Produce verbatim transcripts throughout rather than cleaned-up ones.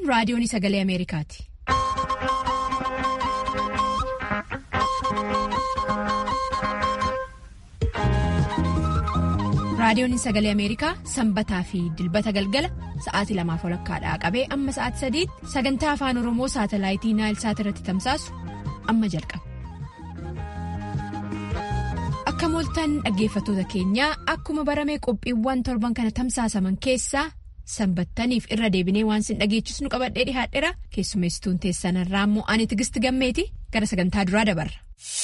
raadiyoon sagalee Ameerikaati. Raadiyoon sagalee Ameerikaa sanbataa fi dilbata galgala sa'aatii lamaaf walakkaadhaa qabee amma sa'aatii sadiitti sagantaa afaan Oromoo saatalaayitii Naayilsaat irratti tamsaasu amma jalqaba. Akka mooltan dhaggeeffattoota keenyaa akkuma baramee qophiiwwan torban kana tamsaasaman keessaa sanbattaniif irra deebinee waan sin dhageechisnu qabadhee dhihaadheera keessummeessituun teessanarraa immoo ani Tigisti Gammeeti gara sagantaa duraa dabarra.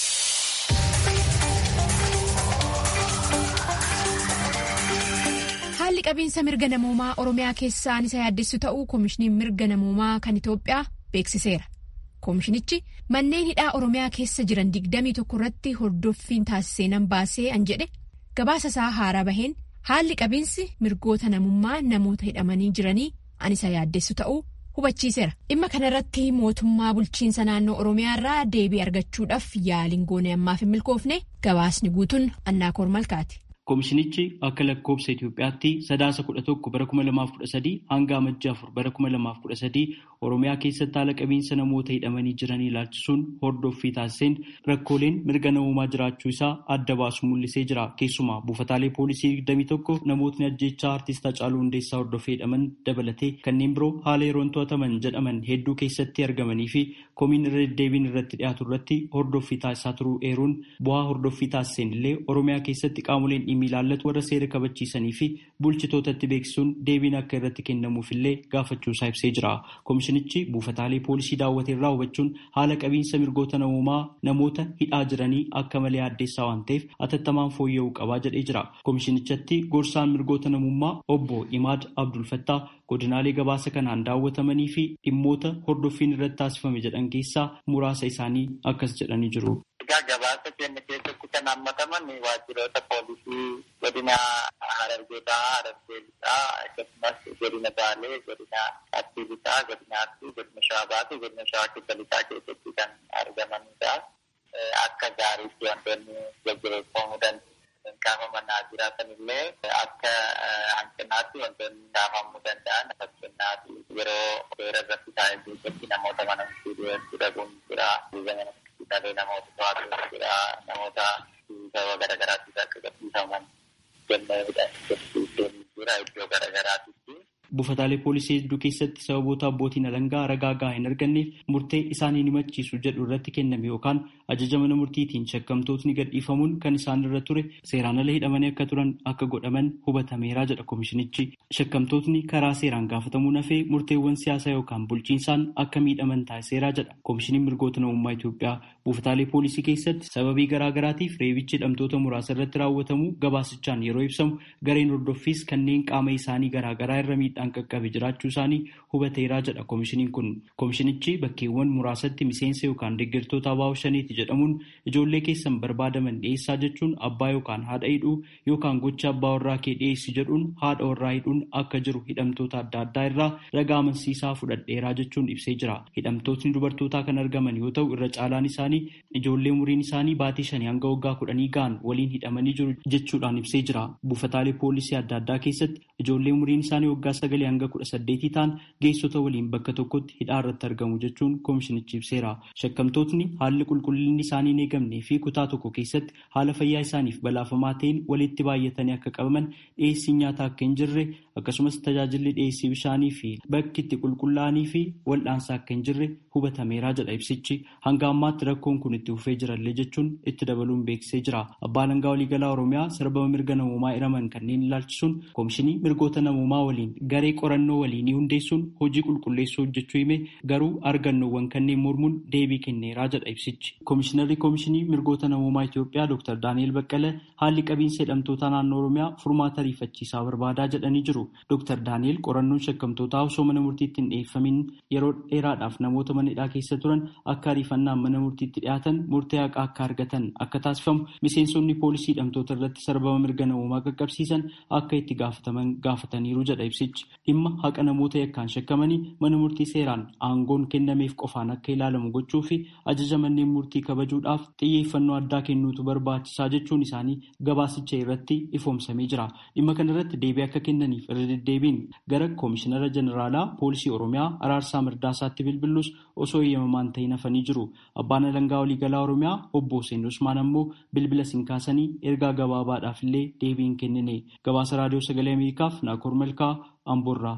Haalli qabiinsa mirga namoomaa Oromiyaa keessaan isa yaaddessu ta'uu koomishiniin mirga namoomaa kan Itoophiyaa beeksiseera. Koomishinichi manneen hidhaa Oromiyaa keessa jiran digdamii tokko irratti hordoffiin taasisee nan baasee an jedhe gabaasa isaa haaraa baheen haalli qabiinsi mirgoota namummaa namoota hidhamanii jiranii an isa yaaddessu ta'uu hubachiiseera. Dhimma kanarratti mootummaa bulchiinsa naannoo Oromiyaa irraa deebii argachuudhaaf yaaliin goone ammaaf hin milkoofne gabaasni guutuun Annaakoor Malkaati. Koomishinichi akka lakkoobsa Itoophiyaatti sadaasa kudha tokko bara kuma lamaaf kudha sadii hanga amajjii afur bara kuma lamaaf kudha sadii Oromiyaa keessatti haala qabiinsa namoota hidhamanii jiranii ilaalchisuun hordoffii taasiseen rakkooleen mirga namummaa jiraachuu isaa adda baasu mul'isee jira. Keessumaa buufataalee poolisii digdamii tokko namootni ajjeechaa artiist Hacaaluu Hundeessaa hordofee hidhaman dabalatee kanneen biroo haala yeroon to'ataman jedhaman hedduu keessatti argamanii fi komiin irra deddeebiin irratti dhiyaatu irratti hordoffii taasisaa turuu eeruun bu'aa hordoffii taasiseen illee Oromiyaa keessatti qaamoleen dhimmi ilaallatu warra seera kabachiisanii fi bulchitootatti beeksisuun deebiin akka irratti kennamuuf illee gaafachuu isaa ibsee jira. Koomishinichi buufataalee poolisii daawwatee irraa hubachuun haala qabiinsa mirgoota namummaa namoota hidhaa jiranii akka malee addeessaa waan ta'eef atattamaan fooyya'uu qabaa jedhee jira. Koomishinichatti gorsaan mirgoota namummaa obbo Imaad Abdul Fattaa godinaalee gabaasa kanaan daawwatamanii fi dhimmoota hordoffiin irratti taasifame jedhan keessaa muraasa isaanii akkas jedhanii jiru. Gabaasa keenya keessatti kan hammataman waajjiroota poolisii godina Harargee Bahaa, Harargee Lixaa, akkasumas godina Baalee, godina Arsii Lixaa, godina Arsii, godina Shawaa Bahaa, godina Shawaa Kibba Lixaa keessatti kan argamanidha. Akka gaariitti wantoonni jajjabeeffamuu danda'an kaafamanii jiraatan illee akka hanqinaatti wantoonni kaafamuu danda'an fakkeenyaaf yeroo seera irratti taa'ee keessatti namoota mana murtii dhaquun jira. Namoota to'atu jira, namoota sababa garaagaraatiif akka qabsiifaman kennuudhaan jira iddoo garaagaraatitti. Buufataalee poolisii hedduu keessatti sababoota abbootiin alangaa ragaa gahaa hin arganneef murtee isaanii ni machiisu jedhu irratti kenname yookaan ajaja mana murtiitiin shakkamtootni gadhiifamuun kan isaan irra ture seeraan ala hidhamanii akka turan akka godhaman hubatameera jedha koomishinichi. Shakkamtootni karaa seeraan gaafatamuun hafee murteewwan siyaasaa yookaan bulchiinsaan akka miidhaman taasiseera jedha koomishiniin mirgoota namummaa Itoophiyaa. Buufataalee poolisii keessatti sababii garaagaraatiif reebichi hidhamtoota muraasa irratti raawwatamu gabaasichaan yeroo ibsamu gareen hordoffiis kanneen qaama isaanii garaagaraa irra miidhaan qaqqabe jiraachuu isaanii hubateeraa jedha koomishiniin kun. Koomishinichi bakkeewwan muraasatti miseensa yookaan deeggartoota abaa'oo shaniiti jedhamuun ijoollee keessan barbaadaman dhiyeessaa jechuun abbaa yookaan haadha hidhuu yookaan gocha abbaa warraa kee dhiyeessi jedhuun haadha warraa hidhuun akka jiru hidhamtoota adda addaa irraa ragaa amansiisaa fudhadheeraa jechuun ibsee jira. Hidhamtootni dubartootaa kan argaman yoo ta'u irra caalaan isaanii ijoollee umuriin isaanii baatii shanii hanga waggaa kudhanii ga'an waliin hidhamanii jiru jechuudhaan ibsee jira. Buufataalee poolisii adda addaa keessatti ijoollee umuriin isaanii waggaa sagalii hanga kudha saddeetii ta'an geessota waliin bakka tokkotti hidhaa irratti argamu jechuun koomishinichi ibseera. Shakkamtootni haalli qulqullinni isaanii hin eegamnee fi kutaa tokko keessatti haala fayyaa isaaniif balaafamaa ta'een walitti baay'atanii akka qabaman dhiyeessii nyaataa akka hin jirre akkasumas tajaajilli dhiyeessii bishaanii fi bakki itti qulqullaa'anii fi wal'aansaa akka hin jirre hubatameera jedha ibsichi. Hanga ammaatti rakkoon kun itti fufee jirallee jechuun itti dabaluun beeksisee jira. Abbaan alangaa waliigalaa Oromiyaa sarbama mirga namummaa hiraman kanneen ilaalchisuun koomishinii mirgoota namummaa waliin garee qorannoo waliinii hundeessuun hojii qulqulleessuu hojjechuu hime garuu argannoowwan kanneen mormuun deebii kenneeraa jedha ibsichi. Koomishinarri koomishinii mirgoota namummaa Itoophiyaa Dr. Daani'el Baqqalee haalli qabiinsa hidhamtoota naannoo Oromiyaa furmaata ariifachiisaa barbaadaa jedhanii jiru. Dr. Daani'el qorannoon shakkamtootaa osoo mana murtiitti hin dhiyeeffamin yeroo dheeraadhaaf namoota mana hidhaa keessa turan akka ariifannaan mana murtiitti dhiyaatan murtee haqaa akka argatan akka taasifamu miseensonni poolisii hidhamtoota irratti sarbama mirga namummaa qaqqabsiisan akka itti gaafataman gaafataniiru jedha ibsichi. dhimma haqa namoota yakkaan shakkamanii mana murtii seeraan aangoon kennameef qofaan akka ilaalamu gochuu fi ajaja manneen murtii kabajuudhaaf xiyyeeffannoo addaa kennuutu barbaachisaa jechuun isaanii gabaasicha irratti ifoomsamee jira. Dhimma kanarratti deebii akka kennaniif irra deddeebiin gara koomishinara jeneraalaa poolisii Oromiyaa Araarsaa Mirdaasaatti bilbilus osoo eeyyamamaan ta'in hafanii jiru. Abbaan alangaa waliigalaa Oromiyaa obbo Hussein Usmaan ammoo bilbila siin kaasanii ergaa gabaabaadhaaf illee deebii hin kennine. Gabaasa raadiyoo sagalee Ameerikaaf Naakoor Malkaa Amboorraa.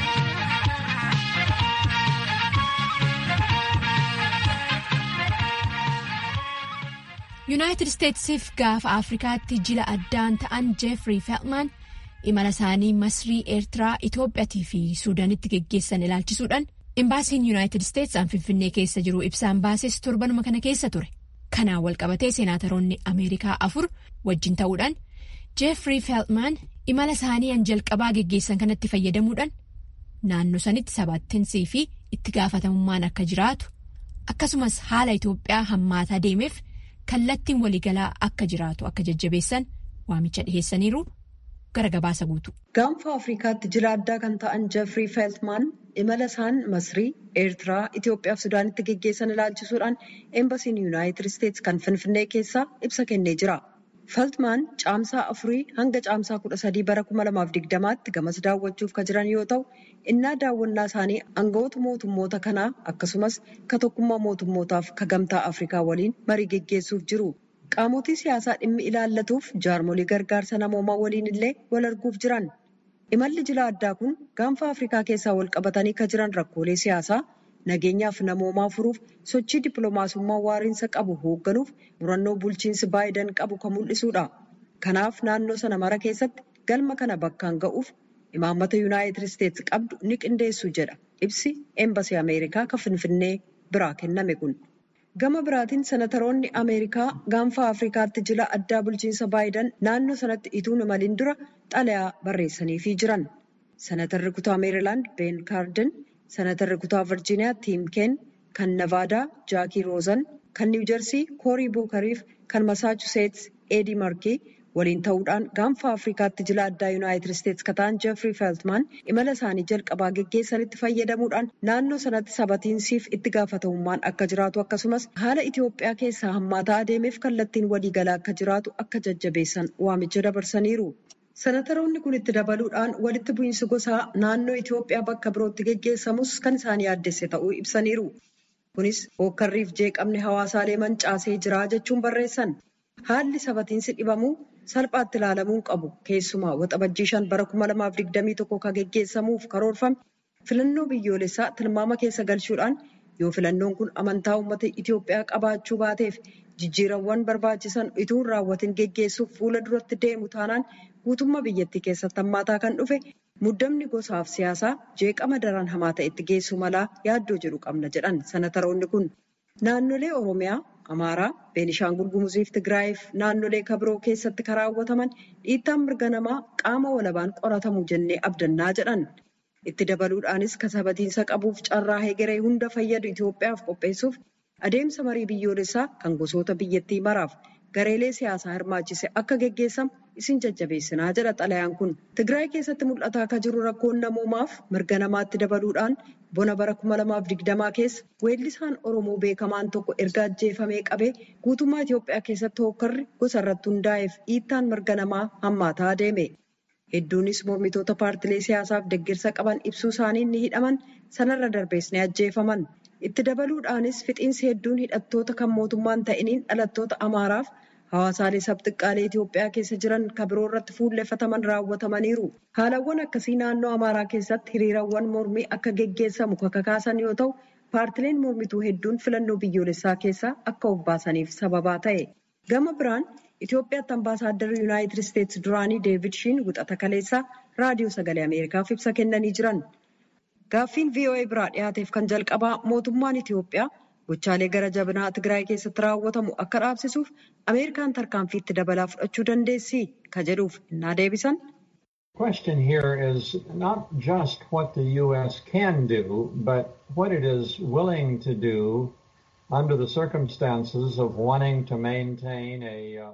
Yuunaayitid Isteetsiif gaafa Afrikaatti jila addaan ta'an Jeefrii Feltmaan imala isaanii Masrii, Eertiraa, Itoophiyaatii fi Suudaanitti geggeessan ilaalchisuudhaan imbaasiin Yuunaayitid Isteets Finfinnee keessa jiru ibsaan baases torbanuma kana keessa ture. Kanaan walqabatee seenaataroonni Ameerikaa afur wajjin ta'uudhaan Jeefrii Feltmaan imala isaanii an jalqabaa geggeessan kanatti fayyadamuudhaan naannoo sanitti sabattinsii fi itti gaafatamummaan akka jiraatu akkasumas haala Itoophiyaa hammaataa deemeef kallattiin waliigalaa akka jiraatu akka jajjabeessan waamicha dhiheessaniiru gara gabaasa guutu. Gaanfa Afrikaatti jila addaa kan ta'an Jeefrii Feltmaan imala isaan Masrii, Eertiraa, Itoophiyaa fi Suudaanitti geggeessan ilaalchisuudhaan eembasiin Yuunaayitid Isteets kan Finfinnee keessaa ibsa kennee jira. Feltmaan caamsaa afurii hanga caamsaa kudha sadii bara kuma lamaaf digdamaatti gamas daawwachuuf kan jiran yoo ta'u, innaa daawwannaa isaanii aangawoota mootummoota kanaa akkasumas ka tokkummaa mootummootaaf ka gamtaa Afrikaa waliin marii geggeessuuf jiru. Qaamotii siyaasaa dhimmi ilaallatuuf jaarmolii gargaarsa namoomaa waliin illee wal arguuf jiran. Imalli jila addaa kun gaanfa Afrikaa keessaa wal qabatanii kan jiran rakkoolee siyaasaa nageenyaaf namoomaa furuuf sochii dippiloomaasummaa waariinsa qabu hoogganuuf murannoo bulchiinsi Baayiden qabu kan mul'isuudha. Kanaaf naannoo sana mara keessatti galma kana bakkaan ga'uuf imaammata Yuunaayitid Isteets qabdu ni qindeessu jedha ibsi eembasii Ameerikaa kan Finfinnee biraa kenname kun. Gama biraatiin senataroonni Ameerikaa gaanfa Afrikaatti jila addaa bulchiinsa Baayiden naannoo sanatti ituun imaliin dura xalayaa barreessaniifii jiran. Senatarri kutaa Meerilaand Ben Kaarden, senatarri kutaa Virjiiniyaa Tiim Keen, kan Nevaadaa Jaakii Roozan, kan Niw Jersii Koorii Buukariif kan Masaachuseets Eedii Markii waliin ta'uudhaan gaanfa Afrikaatti jila addaa Yuunaayitid Isteets kataan Jeefrii Feltmaan imala isaanii jalqabaa geggeessanitti fayyadamuudhaan naannoo sanatti sabatiinsiif itti gaafatamummaan akka jiraatu akkasumas haala Itoophiyaa keessaa hammaataa adeemeef kallattiin waliigalaa akka jiraatu akka jajjabeessan waamicha dabarsaniiru. Senataroonni kun itti dabaluudhaan walitti bu'iinsi gosaa naannoo Itoophiyaa bakka birootti geggeessamus kan isaan yaaddesse ta'uu ibsaniiru. Kunis hookkarriif jeeqamni hawaasaalee mancaasee jira jechuun barreessan. Haalli sabatiinsi dhibamuu salphaatti ilaalamuu qabu. Keessumaa waxabajjii shan bara kuma lamaaf digdamii tokko kan geggeessamuuf karoorfame filannoo biyyoolessaa tilmaama keessa galchuudhaan yoo filannoon kun amantaa uummata Itoophiyaa qabaachuu baateef jijjiirawwan barbaachisan utuu hin raawwatin geggeessuuf fuula duratti deemu taanaan guutummaa biyyattii keessatti hammaataa kan dhufe muddamni gosaaf siyaasaa jeeqama daran hamaa ta'etti geessuu malaa yaaddoo jedhu qabna jedhan senataroonni kun. Naannolee Oromiyaa, Amaaraa, Beenishaangul Gumuziif Tigraayiif naannolee kabiroo keessatti kan raawwataman dhiittaan mirga namaa qaama walabaan qoratamu jennee abdannaa jedhan. Itti dabaluudhaanis kasabatiinsa qabuuf carraa hegeree hunda fayyadu Itoophiyaaf qopheessuuf adeemsa marii biyyoolessaa kan gosoota biyyattii maraaf gareelee siyaasaa hirmaachise akka geggeessamu isin jajjabeessinaa jedha xalayaan kun. Tigraay keessatti mul'ataa akka jiru rakkoon namoomaaf mirga namaatti dabaluudhaan bona bara kuma lamaaf digdamaa keessa weellisaan Oromoo beekamaan tokko erga ajjeefamee qabee guutummaa Itoophiyaa keessatti hookkarri gosa irratti hundaa'eef dhiittaan mirga namaa hammaataa adeeme. Hedduunis mormitoota paartilee siyaasaaf deeggarsa qaban ibsuu isaaniin ni hidhaman sanarra darbees ni ajjeefaman. Itti dabaluudhaanis fixiinsi hedduun hidhattoota kan mootummaan ta'iniin dhalattoota Amaaraaf hawaasaalee sabxiqqaalee Itoophiyaa keessa jiran kabiroo irratti fuulleffataman raawwatamaniiru. Haalawwan akkasii naannoo Amaaraa keessatti hiriirawwan mormii akka geggeessamu kakaasan yoo ta'u, paartileen mormituu hedduun filannoo biyyoolessaa keessaa akka of baasaniif sababaa ta'e. Gama biraan Itoophiyaatti ambaasaadarri Yuunaayitid Isteets duraanii Deevid Shiin wixata kaleessaa raadiyoo sagalee Ameerikaaf ibsa kennanii jiran. Gaaffiin V O A biraa dhiyaateef kan jalqabaa mootummaan Itoophiyaa gochaalee gara jabinaa Tigraay keessatti raawwatamu akka dhaabsisuuf Ameerikaan tarkaanfii itti dabalaa fudhachuu dandeessi ka jedhuuf innaa deebisan. The question here is not just what the U S can do, but what it is willing to do under the circumstances of wanting to maintain a, a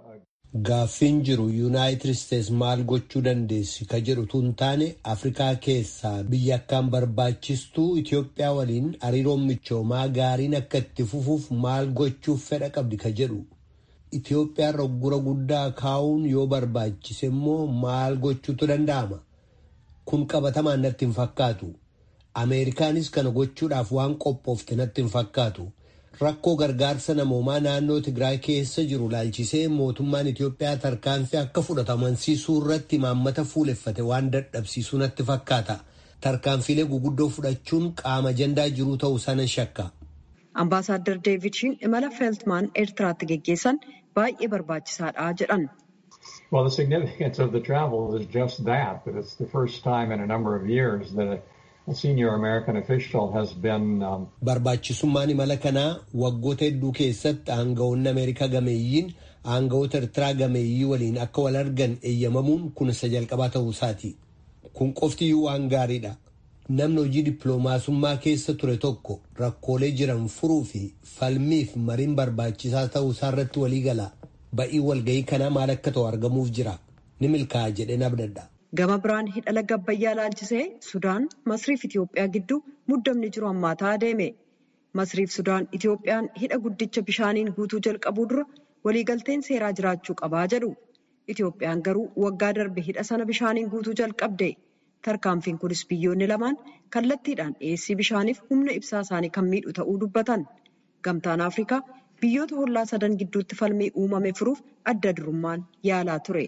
Gaaffiin jiru Yuunaayitid Isteets maal gochuu dandeessi ka jedhu tun taane Afrikaa keessaa biyya akkaan barbaachistuu Itoophiyaa waliin hariiroon michoomaa gaariin akka itti fufuuf maal gochuuf fedha qabdi ka jedhu. Itoophiyaan roggura guddaa kaa'uun yoo barbaachise immoo maal gochuutu danda'ama? Kun qabatamaan natti hin fakkaatu. Ameerikaanis kana gochuudhaaf waan qophoofte natti hin fakkaatu. Rakkoo gargaarsa namoomaa naannoo Tigraay keessa jiru laalchisee mootummaan Itoophiyaa tarkaanfii akka fudhatamansiisuu irratti imaammata fuuleffate waan dadhabsiisuu natti fakkaata. Tarkaanfiilee guguddoo fudhachuun qaama ajandaa jiruu ta'uu sana shakka. Ambaasaadder Deevid Shiin imala Feeltmaan Eertiraatti geggeessan baay'ee barbaachisaadha jedhan. Well, the significance of the travel is just that, that it's the first time in a number of years that a senior American official has been... Um... Barbaachisummaan imala kanaa waggoota hedduu keessatti aangawoonni Ameerikaa gameeyyiin aangawoota Eertiraa gameeyyii waliin akka wal argan eeyyamamuun kun isa jalqabaa ta'uu isaati. Kun qoftiyyuu waan gaariidha. Namni hojii dippiloomaasummaa keessa ture tokko rakkoolee jiran furuu fi falmiif mariin barbaachisaa ta'uu isaarratti walii gala. Ba'ii walgahii kanaa maal akka ta'u argamuuf jira. Ni milkaa'a jedheen abdadha. Gama biraan hidha laga Abbayyaa laalchisee Sudaan, Masrii fi Itoophiyaa gidduu muddamni jiru hammaataa adeeme. Masrii fi Sudaan Itoophiyaan hidha guddicha bishaaniin guutuu jalqabuu dura waliigalteen seeraa jiraachuu qabaa jedhu. Itoophiyaan garuu waggaa darbe hidha sana bishaaniin guutuu jalqabde. Tarkaanfiin kunis biyyoonni lamaan kallattiidhaan dhiyeessii bishaaniif humna ibsaa isaanii kan miidhu ta'uu dubbatan. Gamtaan Afrikaa biyyoota hollaa sadan gidduutti falmii uumame furuuf adda durummaan yaalaa ture.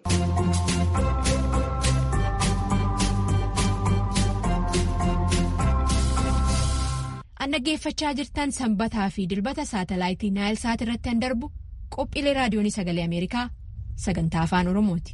Dhaggeeffachaa jirtan sanbataa fi dilbata saatalaayitii Naayil Saat irratti kan darbu qophiilee raadiyoonii sagalee Ameerikaa sagantaa afaan Oromooti.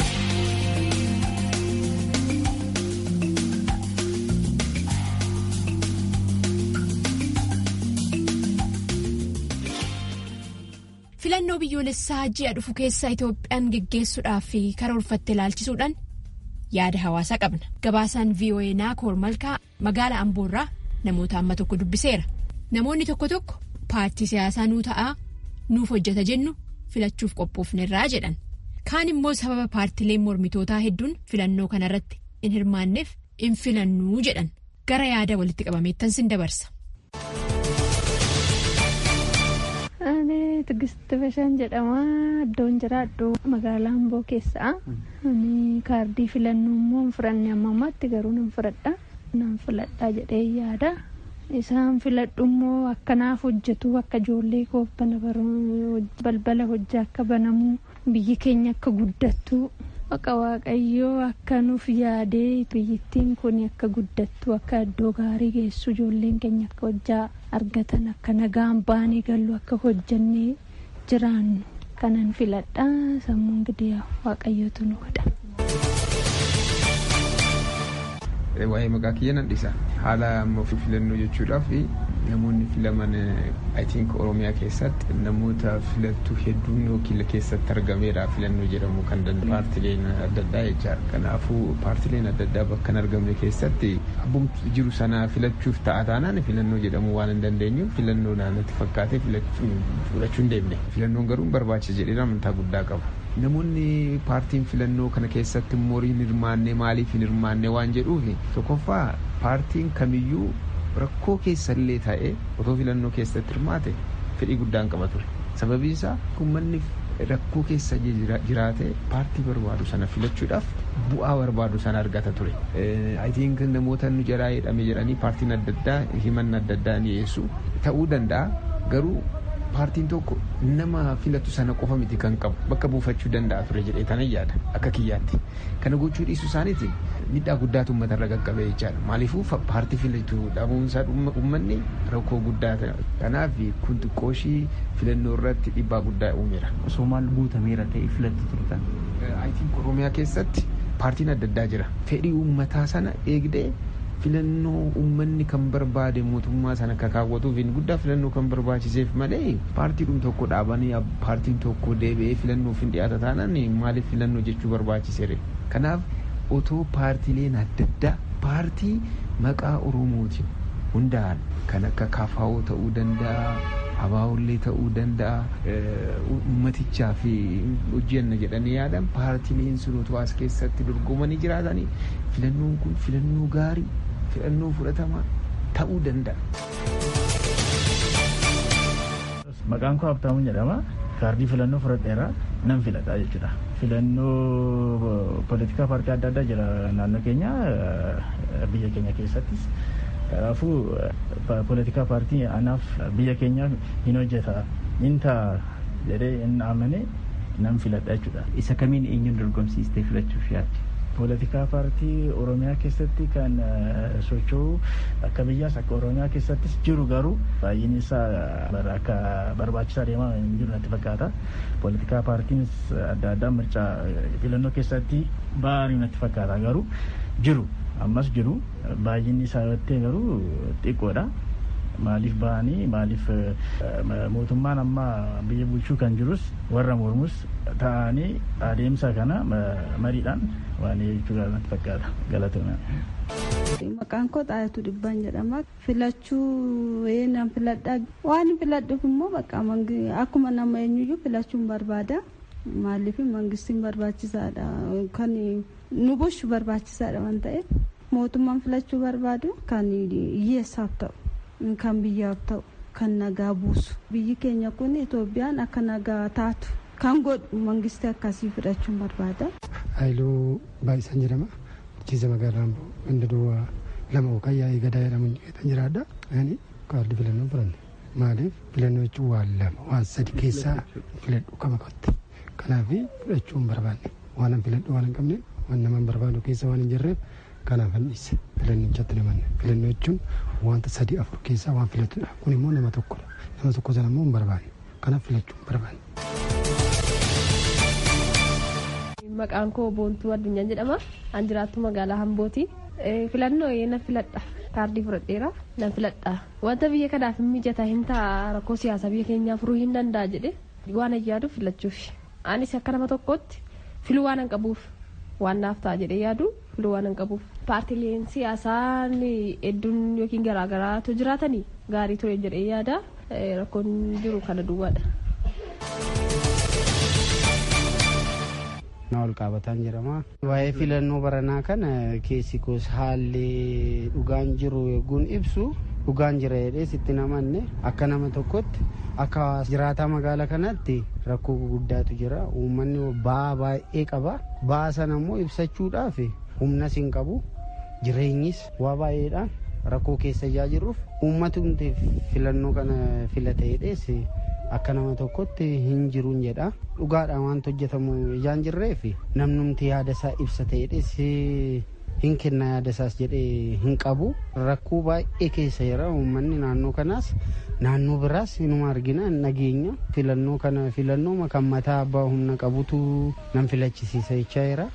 Filannoo biyyoolessaa ji'a dhufu keessa Itoophiyaan geggeessuudhaaf karoorfatte ilaalchisuudhaan yaada hawaasaa qabna. Gabaasaan V O A Naakoor Malkaa magaalaa Amboorraa namoota amma tokko dubbiseera. Namoonni tokko tokko paartii siyaasaa nuu ta'aa nuuf hojjeta jennu filachuuf qophoofnerraa jedhan. Kaan immoo sababa paartileen mormitootaa hedduun filannoo kanarratti hin hirmaanneef hin filannuu jedhan. Gara yaada walitti qabameettan sin dabarsa. Ani Tigistii Bashaan jedhama. Iddoon jiraadhu magaalaa Amboo keessaa. Ani kaardii filannoo immoo hin fudhanne amma ammaatti garuu nan fudhadha. Nan filadhaa jedhee yaada. Isaan filadhu immoo akkanaaf hojjetu akka ijoollee kooftana balbala hojii akka banamu biyyi keenya akka guddattu akka waaqayyoo akka nuuf yaadee biyyittiin kun akka guddattu akka iddoo gaarii geessu ijoolleen keenya akka hojjaa argatan akka nagaan baanii gallu akka hojjannee jiraannu kanan filadhaa sammuun gidee waaqayyootu nu godha. Waa'ee maqaa kiyya nan dhisa. Haala amma filannoo jechuudhaaf namoonni filaman I think Oromiyaa keessatti namoota filattu hedduun yookiin keessatti argameera filannoo jedhamu kan danda'u paartileen adda addaa jechaadha. Kanaafuu paartileen adda addaa bakka hin argamne keessatti abbumti jiru sana filachuuf ta'a taanaan filannoo jedhamu waan hin dandeenyu filannoo naannatti fakkaatee fudhachuu hin deemne. Filannoon garuu barbaachisa jedhee amantaa guddaa qaba. Namoonni paartiin filannoo kana keessatti moriin hirmaannee maaliif hin hirmaannee waan jedhuuf tokkoffaa paartiin kamiyyuu rakkoo keessallee ta'ee otoo filannoo keessatti hirmaate fedhii guddaan qaba ture. Sababiin isaa uummanni rakkoo keessa jiraate paartii barbaadu sana filachuudhaaf bu'aa barbaadu sana argata ture. I think namoota nu jalaa jedhame jedhanii paartiin adda addaa himanna adda addaa ni dhiyeessu ta'uu danda'a garuu. Paartiin tokko nama filatu sana qofa miti kan qabu bakka buufachuu danda'a ture jedhee tanan yaada akka kiyyaatti. Kana gochuu dhiisuu isaaniitiin miidhaa guddaatu uummatarra qaqqabee jechaadha. Maaliifuu paartii filatu dhabuunsaa uummanni rakkoo guddaa ta'a. Kanaaf kun xiqqooshii filannoo irratti dhiibbaa guddaa uumeera. Osoo maal guutameera ta'e filatti turtan? I think Oromiyaa keessatti paartiin adda addaa jira. Fedhii uummataa sana eegdee filannoo uummanni kan barbaade mootummaa sana akka kaawwatuuf hin guddaa filannoo kan barbaachiseef malee paartiidhuma tokko dhaabanii paartiin tokko deebi'ee filannoof hin dhiyaata taanaan maaliif filannoo jechuu barbaachiseere. Kanaaf otoo paartiileen adda addaa paartii maqaa Oromootiin hundaa'an kan akka K F O ta'uu danda'a abaa'ullee ta'uu danda'a uummatichaa fi hojjenna jedhanii yaadan paartiileen sunootu as keessatti dorgomanii jiraatanii filannoon kun filannoo gaarii filannoo fudhatamaa ta'uu danda'a. Maqaan koo Habtaamuun jedhama. Kaardii filannoo fudhadheera nan filadha jechuudha. Filannoo poolitikaa paartii adda addaa jira naannoo keenya biyya keenya keessattis. Kanaafuu poolitikaa paartii anaaf biyya keenya hin hojjeta hin ta'a jedhee hin amane nan filadha jechuudha. Isa kamiin eenyuun dorgomsiistee filachuuf yaadde? Poolitikaa paartii Oromiyaa keessatti kan socho'u akka biyyaas akka Oromiyaa keessattis jiru garuu baay'inni isaa akka barbaachisaa deemaa hin jiru natti fakkaata. Poolitikaa paartiin adda addaa mirchaa filannoo keessatti baay'ee natti fakkaata garuu jiru ammas jiru baay'inni isaa irratti garuu xiqqoodha. Maaliif bahanii maaliif mootummaan amma biyya bulchuu kan jirus warra mormus ta'anii adeemsa kana mariidhaan waan jechuudha natti fakkaata. Galatoomna. Maqaan koo Xaayatuu Dhibbaan jedhama. Filachuu nan filadha. Waan filadhuuf immoo bakka akkuma nama eenyuyyuu filachuun barbaada. Maaliif mangistiin barbaachisaadha. Kan nu bulchu barbaachisaadha waan ta'eef mootummaan filachuu barbaadu kan hiyyeessaaf ta'u. Kan biyyaaf ta'u kan nagaa buusu biyyi keenya kun Itoophiyaan akka nagaa taatu kan godhu mangistii akkasii fudhachuun barbaada. Haayiluu Baay'isan jedhama. Bulchiinsa magaalaa Amboo ganda duwwaa lama yookaan yaa'ii gadaa jedhamuun kan jiraadha. Ani kaardii filannoo filanne maaliif filannoo jechuun waan lama waan sadi keessaa filadhu qaba qotte kanaaf fudhachuu hin barbaanne waan an filadhu waan hin qabne waan nama hin barbaadu keessa waan hin jirreef kanaaf hin dhiise filannichatti namanne filannoo jechuun wanta sadii afur keessaa waan filatudha kun immoo nama tokkodha nama tokko sana immoo hin barbaanne kanaaf filachuu hin barbaanne. Maqaan koo Boontuu Addunyaan jedhama. An jiraattu magaalaa Ambooti. Filannoo nan filadha. Kaardii fudhadheera nan filadha. Wanta biyya kanaaf mijataa hin ta'a rakkoo siyaasaa biyya keenyaa furuu hin danda'a jedhe waan yaadu filachuuf. Anis akka nama tokkootti filuu waan hin qabuuf waan naaf ta'a jedhee yaadu filuu waan hin qabuuf. Paartiileen siyaasaa hedduun yookiin garaagaraatu jiraatanii gaarii ture jedhee yaada. Rakkoon jiru kana duwwaadha. Naawol Qaabataan jedhama. Waa'ee filannoo baranaa kana keessi koos haalli dhugaan jiru eeguun ibsu dhugaan jira jedhee sitti namanne akka nama tokkotti akka jiraataa magaalaa kanatti rakkoo guddaatu jira. Uummanni ba'aa baay'ee qaba. Ba'aa sana immoo ibsachuudhaaf humnas hin qabu. Jireenyis waa baay'eedhaan rakkoo keessa jirruuf uummatumti filannoo kana filate jedhees akka nama tokkotti hin jiruun jedha. Dhugaadhaan waanta hojjetamu ijaan jirreef namnumti yaada isaa ibsate jedhees hin kenna yaada isaas jedhee hin qabu. Rakkoo baay'ee keessa jira uummanni naannoo kanaas naannoo biraas inuma argina nageenya filannoo kana filannoo kan mataa abbaa humna qabutu nan filachisiisa jechaa jira.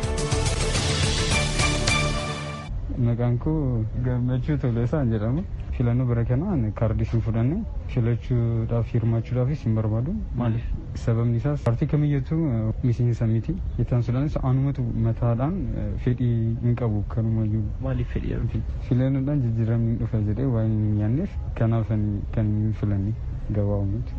Maqaan koo Gammachuu Toleesaan jedhama. Filannoo bara kanaan kaardii hin fudhanne filachuudhaaf hirmaachuudhaafis hin barbaadu. Maaliif? Sababni isaas paartii kamiyyatu miseensa miti. Ittaan sudhaanis anumatu mataadhaan fedhii hin qabu kanumayyuu. Maaliif fedhii dhabdi? Filannoodhaan jijjiiramni dhufa jedhee waan hin yaanneef kanaaf kan hin filanne gabaabumatti.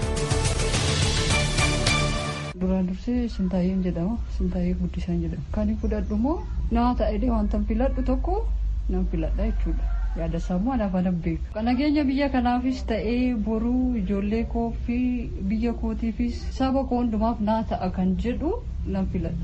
Duraan dursee Sintaayyeen jedhama. Sintaayee Guddisaan jedhama. Kan fudhadhu immoo naa ta'ee wanta filadhu tokko nan filadha jechuudha. Yaada sammuu anaaf anan beeku. Kan nageenya biyya kanaafis ta'ee boruu ijoollee koo fi biyya kootiifis saba koo hundumaaf naa ta'a kan jedhu nan filadha.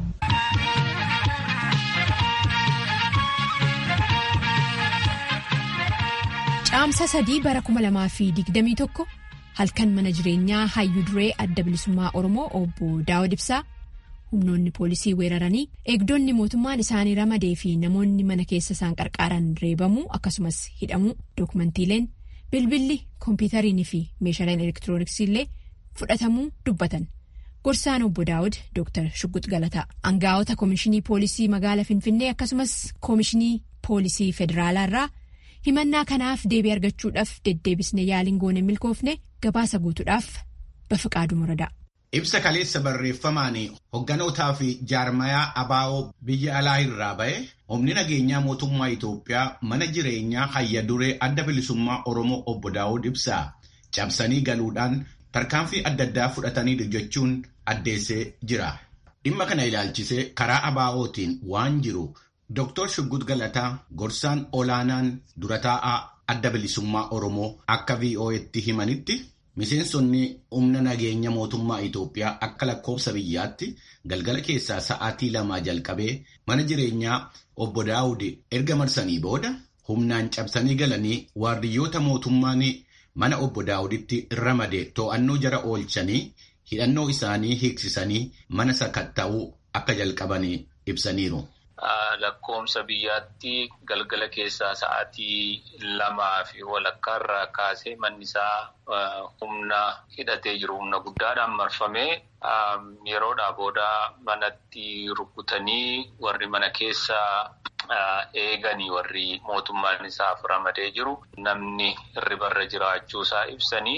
Caamsa sadii bara kuma lamaa fi digdamii tokko halkan mana jireenyaa hayyuu duree adda bilisummaa Oromoo obbo Daawud Ibsaa humnoonni poolisii weeraranii eegdonni mootummaan isaanii ramadee fi namoonni mana keessa isaan qarqaaran reebamuu akkasumas hidhamuu dookumantiileen bilbilli koompitariinii fi meeshaaleen elektirooniksii illee fudhatamuu dubbatan. Gorsaan obbo Daawud Dooktar Shuggut Galataa aangaa'ota koomishinii poolisii magaalaa Finfinnee akkasumas koomishinii poolisii federaalaa irraa himannaa kanaaf deebii argachuudhaaf deddeebisne yaaliin goone milkoofne gabaasa guutuudhaaf Bafiqaaduu Muradaa. Ibsa kaleessa barreeffamaan hogganootaa fi jaarmayaa abaa'oo biyya alaa irraa ba'e humni nageenyaa mootummaa Itoophiyaa mana jireenyaa hayya duree adda bilisummaa Oromoo obbo Daawud Ibsaa cabsanii galuudhaan tarkaanfii adda addaa fudhataniiru jechuun addeessee jira. Dhimma kana ilaalchisee karaa abaa'ootiin waan jiru Doktor Shuggut Galataa gorsaan olaanaan dura taa'aa adda bilisummaa Oromoo akka V O A'tti himanitti miseensonni humna nageenya mootummaa Itoophiyaa akka lakkoofsa biyyaatti galgala keessaa sa'aatii lamaa jalqabee mana jireenyaa obbo Daawud erga marsanii booda humnaan cabsanii galanii waardiyyoota mootummaan mana obbo Daawuditti ramade to'annoo jara oolchanii hidhannoo isaanii hiiksisanii mana sakatta'uu akka jalqabanii ibsaniiru. Lakkoomsa biyyaatti galgala keessaa sa'aatii lamaa fi walakkaa irraa kaasee manni isaa humna hidhatee jiru humna guddaadhaan marfamee yeroodhaa booda manatti rukutanii warri mana keessaa eeganii warri mootummaan isaaf ramadee jiru namni hirribarra jiraachuu isaa ibsanii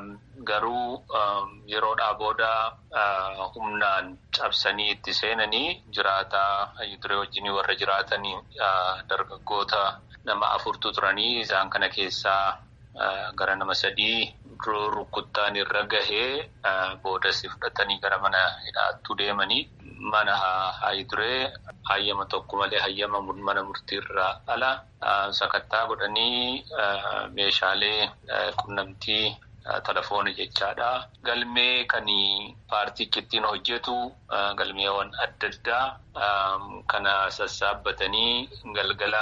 garuu yeroodhaa booda humnaan cabsanii itti seenanii jiraataa Hayyuduree wajjin warra jiraatanii dargaggoota nama afurtu turanii isaan kana keessaa gara nama sadii rukuttaan irra gahee boodas fudhatanii gara mana hidhaattuu deemanii mana Hayyuduree hayyama tokko malee hayyama mana murtiirraa ala sakattaa godhanii meeshaalee qunnamtii telefoonii jechaadha. Galmee kan paartichi ittiin hojjetu galmeewwan adda addaa kana sassaabbatanii galgala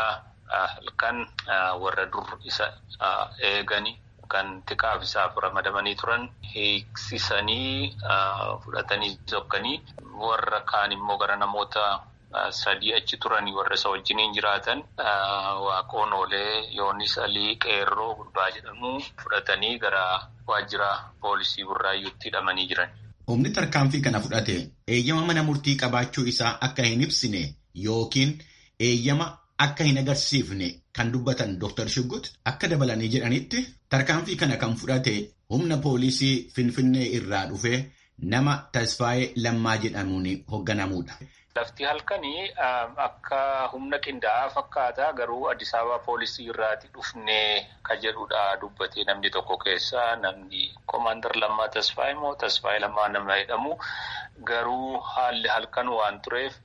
halkan warra dur isa eeganii kan tiqaaf isaaf ramadamanii turan hiiksisanii fudhatanii sokkanii warra kaan immoo gara namoota sadii achi turanii warra isa wajjiniin jiraatan Waaqoon Oolee, Yoonis Alii, Qeerroo Gurbaa jedhamu fudhatanii gara waajjira poolisii Burraayyuutti hidhamanii jiran. Humni tarkaanfii kana fudhate eeyyama mana murtii qabaachuu isaa akka hin ibsine yookiin eeyyama akka hin agarsiifne kan dubbatan Doktor Shuggut akka dabalanii jedhanitti tarkaanfii kana kan fudhate humna poolisii Finfinnee irraa dhufe nama Tasfaayee Lammaa jedhamuun hoogganamuudha. Lafti halkanii akka humna qindaa'aa fakkaata garuu Addis Ababa poolisii irraati dhufnee ka jedhudha dubbatee namni tokko keessaa namni Koomaandar Lammaa Tasfaayee moo Tasfaayee Lammaa nama jedhamu garuu haalli halkan waan tureef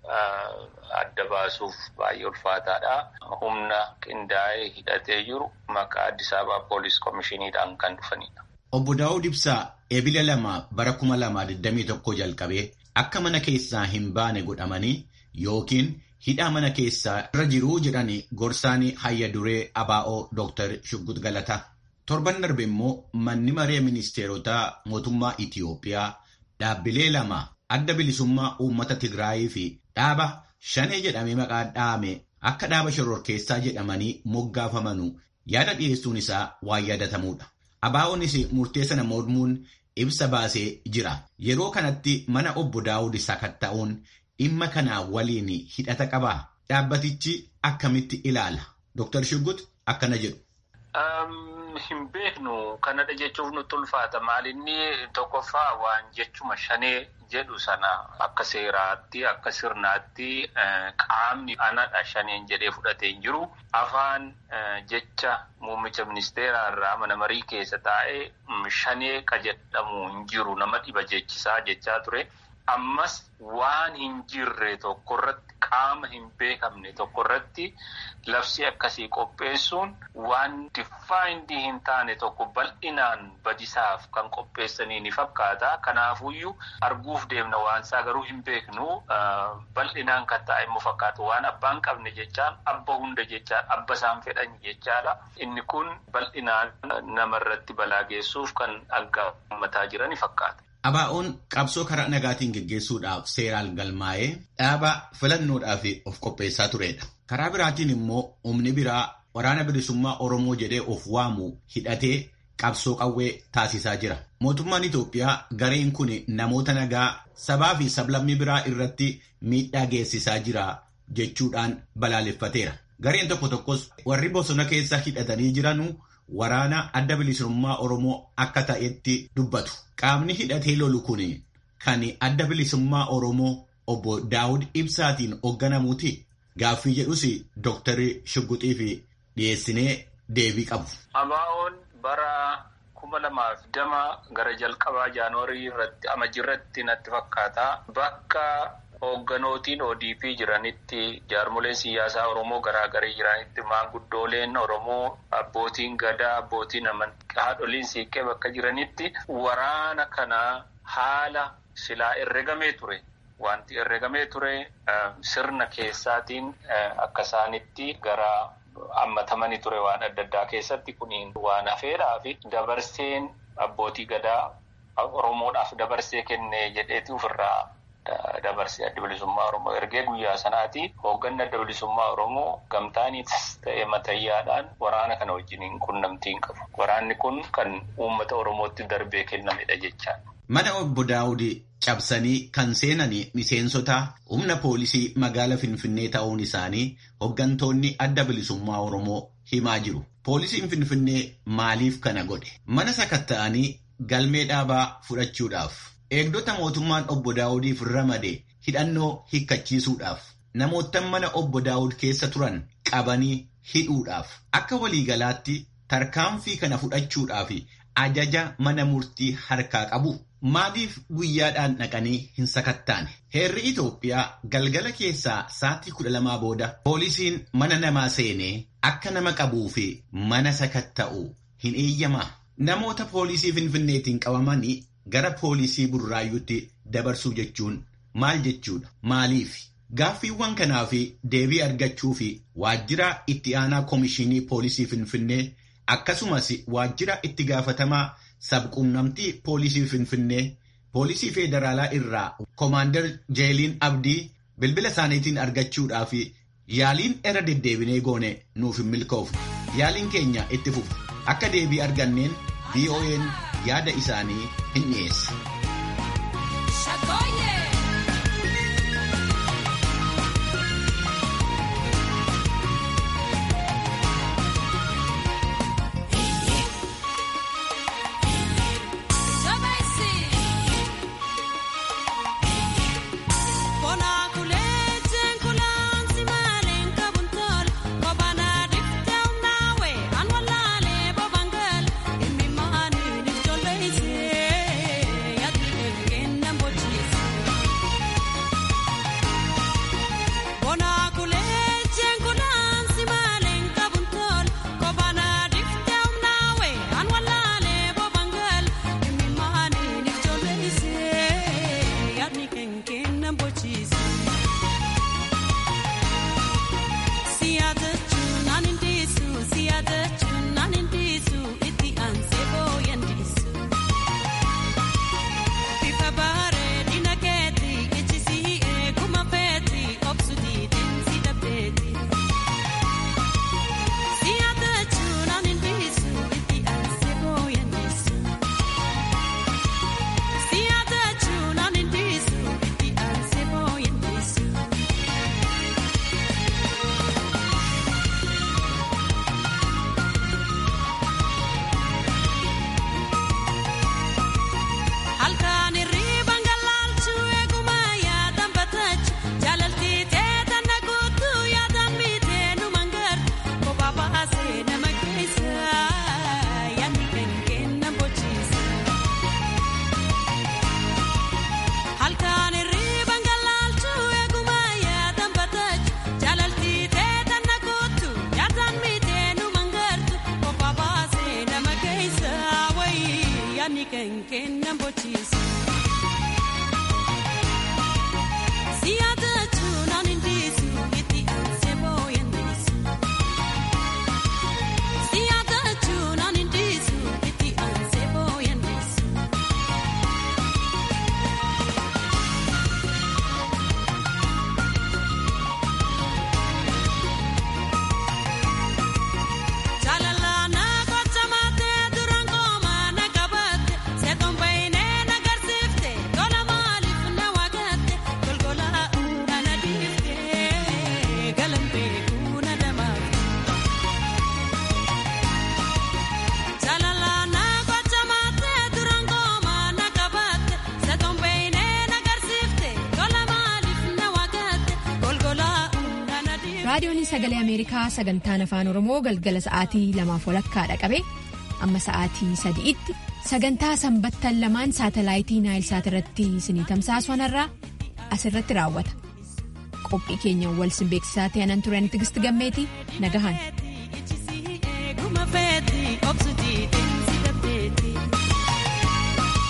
adda baasuuf baay'ee ulfaataadha. Humna qindaa'ee hidhatee jiru maqaa Addis Ababa poolis komishiniidhaan kan dhufanidha. Obbo Daawud Ibsaa eebila lama bara kuma lamaa digdamii tokko jalqabee akka mana keessaa hin baane godhamanii yookiin hidhaa mana keessaa irra jiruu jedhanii gorsaanii Hayyuduree Abaa'oo Doktor Shuggut Galataa. Torban darbe immoo manni maree ministeerotaa mootummaa Itiyoophiyaa dhaabbilee lama adda bilisummaa uummata Tigraayii fi dhaaba Shanee jedhamee maqaa dhaame akka dhaaba shororkeessaa jedhamanii moggaafamanuu yaada dhiyeessuun isaa waan yaadatamuudha. Abaa'oonis murtee sana mormuun ibsa baasee jira. Yeroo kanatti mana obbo Daawud sakatta'uun dhimma kanaa waliin hidhata qabaa? Dhaabbatichi akkamitti ilaala? Doktor Shuggut akkana jedhu. Hin beeknu kanadha jechuuf nutti ulfaata. Maalinni tokkoffaa waan jechuma Shanee jedhu sana akka seeraatti akka sirnaatti qaamni anadha Shaneen jedhee fudhatee hin jiru. Afaan jecha muummicha ministeeraa irraa mana marii keessa taa'ee Shanee ka jedhamu hin jiru nama dhiba jechisaa jechaa ture. Ammas waan hin jirre tokkorratti qaama hin beekamne tokkorratti labsii akkasii qopheessuun waan difaayindii hin taane tokko bal'inaan badisaaf kan qopheessanii ni fakkaata. Kanaafuyyuu arguuf deemna waan isaa garuu hin beeknu bal'inaan kan taa'e immoo fakkaatu waan abbaan qabne jechaan abba hunda jechaan abba isaan fedhan jechaadha. Inni kun bal'inaan namarratti balaa geessuuf kan aggaamataa jiran fakkaata. Abaa'oon qabsoo karaa nagaatiin geggeessuudhaaf seeraan galmaa'ee dhaaba filannoodhaaf of qopheessaa turedha. Karaa biraatiin immoo humni biraa waraana bilisummaa Oromoo jedhee of waamu hidhatee qabsoo qawwee taasisaa jira. Mootummaan Itoophiyaa gareen kun namoota nagaa sabaa fi sablammii biraa irratti miidhaa geessisaa jira jechuudhaan balaaleffateera. Gareen tokko tokkos warri bosona keessa hidhatanii jiranuu waraana adda bilisummaa Oromoo akka ta'etti dubbatu. Qaamni hidhatee lolu kun kan adda bilisummaa Oromoo obbo Daawud Ibsaatiin hoogganamuuti. Gaaffii jedhus Doktor Shugguxiif dhiyeessinee deebii qabu. Abaa'oon bara kuma lamaaf dama gara jalqabaa jaanuwarii irratti amajjirratti natti fakkaata bakka hoogganotiin O D P jiranitti jaarmoleen siyaasaa Oromoo garaagaraa jiranitti maanguddooleen Oromoo abbootiin gadaa abbootiin amantii haadholiin siiqqee bakka jiranitti waraana kana haala silaa herregamee ture. Wanti herregamee ture sirna keessaatiin akka isaanitti gara hammatamanii ture waan adda addaa keessatti kuniin waan hafeedhaa fi dabarseen abbootii gadaa Oromoodhaaf dabarsee kennee jedheeti ofirraa dabarsee adda bilisummaa Oromoo ergee guyyaa sanaati hoogganni adda bilisummaa Oromoo gamtaaniitis ta'ee matayyaadhaan waraana kana wajjiniin qunnamtii hin qabu. Waraanni kun kan uummata Oromootti darbee kennamedha jechaan. Mana obbo Daawudii cabsanii kan seenanii miseensota humna poolisii magaala Finfinnee ta'uun isaanii hooggantoonni adda bilisummaa Oromoo himaa jiru. Poolisiin Finfinnee maaliif kana godhe? Mana sakatta'anii galmee dhaabaa fudhachuudhaaf, eegdota mootummaan obbo Daawudiif ramade hidhannoo hiikkachiisuudhaaf, namoota mana obbo Daawud keessa turan qabanii hidhuudhaaf, akka waliigalaatti tarkaanfii kana fudhachuudhaaf ajaja mana murtii harkaa qabu. Maaliif guyyaadhaan dhaqanii hin sakattaane? Heerri Itoophiyaa galgala keessaa sa'aatii kudha lamaa booda poolisiin mana namaa seenee akka nama qabuu fi mana sakatta'u hin eeyyamaa. Namoota poolisii Finfinneetiin qabamanii gara poolisii Burraayyuutti dabarsuu jechuun maal jechuudha? Maaliif? Gaaffiiwwan kanaa fi deebii argachuu fi waajjira itti aanaa Koomishinii Poolisii Finfinnee akkasumas waajjira itti gaafatamaa sabquunnamtii poolisii Finfinnee poolisii federaalaa irraa Koomaandar Jeeliin Abdii bilbila isaaniitiin argachuudhaaf yaaliin irra deddeebinee goone nuuf hin milkoofne. Yaaliin keenya itti fufa. Akka deebii arganneen V O N yaada isaanii hin dhiyeesse. raadiyoon sagalee Ameerikaa sagantaan afaan Oromoo galgala sa'aatii lamaaf walakkaadha qabe amma sa'aatii sadiitti sagantaa sanbattan lamaan saatalaayitii naayilsaat irratti isinii tamsaasu irraa asirratti raawwata. Qophii keenya wal simbeeksisaa ta'an tureen Tigisti Gammeetii nagahan.